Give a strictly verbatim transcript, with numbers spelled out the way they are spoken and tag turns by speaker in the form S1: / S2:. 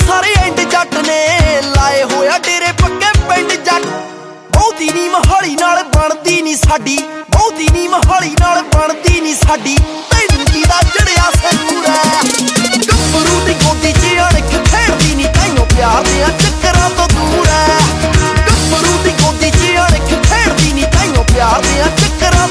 S1: सारे एंड जट ने लाए होया डेरे पक्के पिंड जट। बहुती नी मोहाली नाल बनदी नी साडी, बहुती नी मोहाली नाल बनदी नी साडी। तैनूं कीदा चढ़िया सिर मूरे गब्बरू दी गोदी च अणख खेड़